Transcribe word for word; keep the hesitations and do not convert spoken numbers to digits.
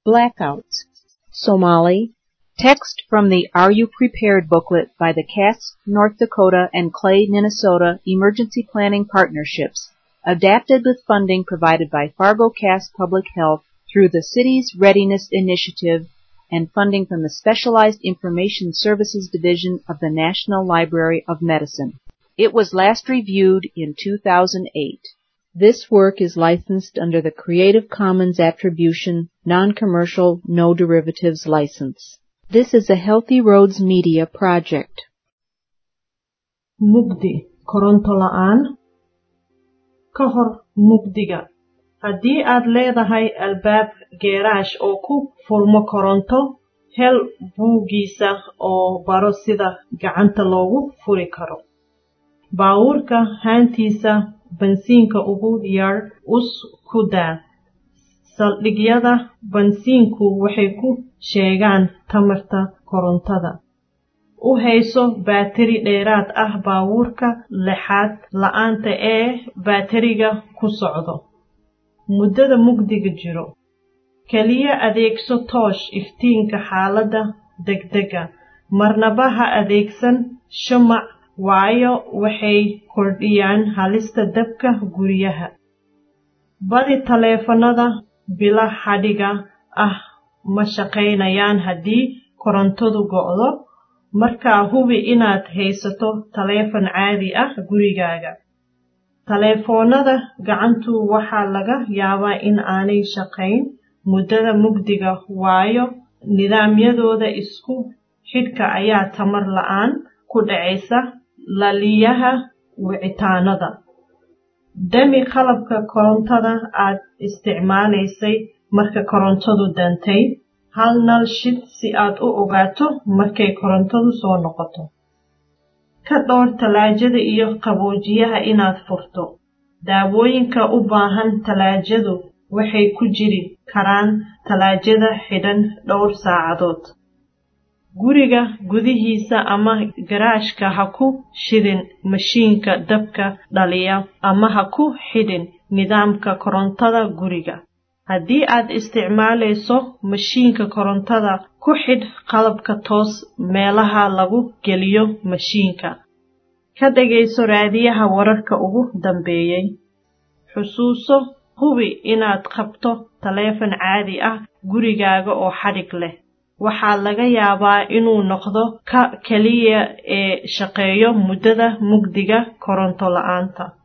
blackouts. Somali. Text from the Are You Prepared booklet by the Cass, North Dakota and Clay, Minnesota Emergency Planning Partnerships, adapted with funding provided by Fargo-Cass Public Health through the City's Readiness Initiative and funding from the Specialized Information Services Division of the National Library of Medicine. It was last reviewed in two thousand eight. This work is licensed under the Creative Commons Attribution, Non-Commercial, No Derivatives license. This is a Healthy Roads Media project. Mugdi, koronto la'aan. Ka hor mugdiga. Haddii aad leedahay albaab geeraash oo ku furmo koronto, hel buugiisa oo baro sida gacanta loogu furi karo. Baawurka haantiisa bansiinka ugu yar us ku daa. Saldhigyada bansiinku waxay ku sheegaan tamarta korontada. U hayso baateri dheeraad ah baawurka lexaad la'aanta ee baateriga ku socdo. Muddada mugdiga jiro. Kaliya adeegso toosh iftiinka xaaladda degdega. Marnaba ha adeegsan shamac waayo waxay kordhiyaan halista dabka guryaha. Badi taleefanada bila xadhiga ah ma shaqaynayaan haddii korontadu go'do. Markaa hubi inaad haysato taleefan caadi ah gurigaaga. Taleefoonada gacantu waxaa laga yaabaa in aanay shaqayn muddada mugdiga waayo nidaamyadooda isku xidhka ayaa tamar la'aan ku dhacaysa laliyaha wicitaanada. Dami qalabka korontada aad isticmaalaysay marka korontadu dantay. Hal nal shid si aad u ogaato markay korontadu soo noqoto. Ka dhowr talaajada iyo qaboojiyaha inaad furto. Daawooyinka u baahan talaajadu waxay ku jiri karaan talaajada xidhan dhowr saacadood. Guriga gudihiisa ama garaashka ha ku shidin mashiinka dabka dhaliya ama ha ku xidhin nidaamka korontada guriga. Haddii aad isticmaalayso mashiinka korontada, ku xidh qalabka toos meelaha lagu geliyo mashiinka. Ka dhagayso raadiyaha wararka ugu dambeeyay. Xusuuso hubi inaad qabto taleefan caadi ah gurigaaga oo xadhig leh. Waxaa laga yaabaa inuu noqdo ka kaliya ee shaqeeyo muddada mugdiga koronto la'aanta.